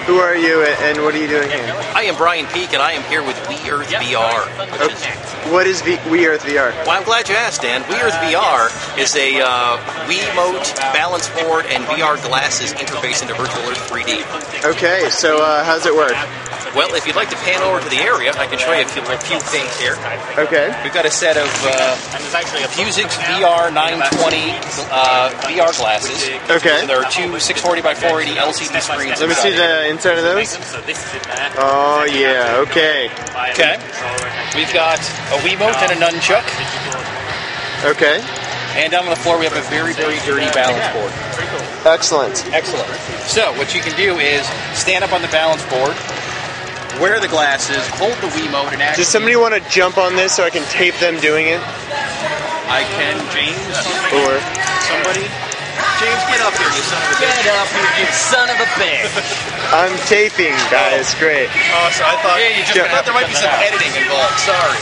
Who are you and what are you doing here? I am Brian Peak, and I am here with We Earth VR. What is We Earth VR? Well, I'm glad you asked, Dan. We Earth VR is a Wiimote, balance board, and VR glasses interface into Virtual Earth 3D. Okay, so how does it work? Well, if you'd like to pan over to the area, I can show you a few things here. Okay. We've got a set of Vuzix VR 920 VR glasses. Okay. So there are two 640 by 480 LCD screens. Let me see the inside of those. Oh, yeah, okay. Okay. We've got a Wiimote and a nunchuck. Okay. And down on the floor we have a very, very dirty balance board. Excellent. Excellent. So what you can do is stand up on the balance board, wear the glasses, hold the Wiimote, and actually... Does somebody want to jump on this so I can tape them doing it? I can, James. Or somebody. James, get up here, you son of a bitch. Get up here, you son of a bitch. I'm taping, guys. Great. Oh, so I thought, I thought there might be some editing involved. Sorry.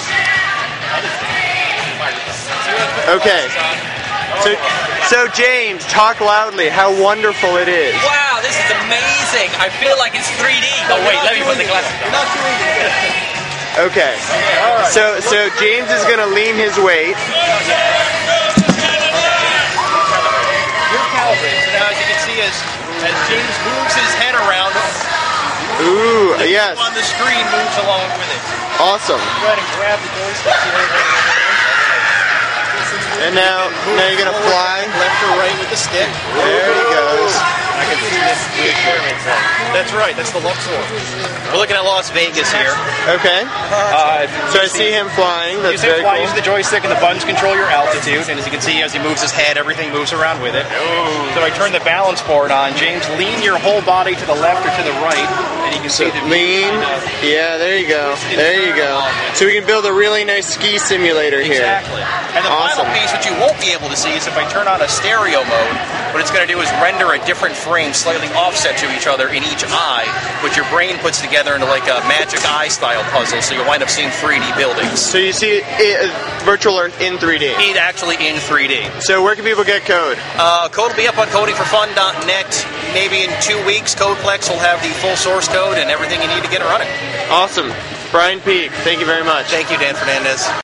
Okay. So James, talk loudly. How wonderful it is. Wow, this is amazing. I feel like it's 3D. Oh wait, let me put the glasses on. Not doing it. Okay. So James is going to lean his weight. You're calibrated. So now, as you can see, as James moves his head around, Ooh, yes. on the screen moves along with it. Awesome. Go ahead and grab the joystick. And now you're going to fly. Left or right with the stick. There he goes. I can see this experiment. That's right. That's the Luxor. We're looking at Las Vegas here. Okay. So I see him flying. That's very cool. Use the joystick and the buttons control your altitude. And as you can see, as he moves his head, everything moves around with it. So I turn the balance board on. James, lean your whole body to the left or to the right. And you can see the lean. Yeah, there you go. There you go. So we can build a really nice ski simulator here. Exactly. And the final piece, which you won't be able to see, is if I turn on a stereo mode, what it's going to do is render a different frame slightly offset to each other in each eye, which your brain puts together into like a Magic Eye style puzzle, so you'll wind up seeing 3D buildings. So you see Virtual Earth in 3D? It actually in 3D. So where can people get code? Code will be up on codingforfun.net. Maybe in 2 weeks, Codeplex will have the full source code and everything you need to get it running. Awesome. Brian Peak, thank you very much. Thank you, Dan Fernandez.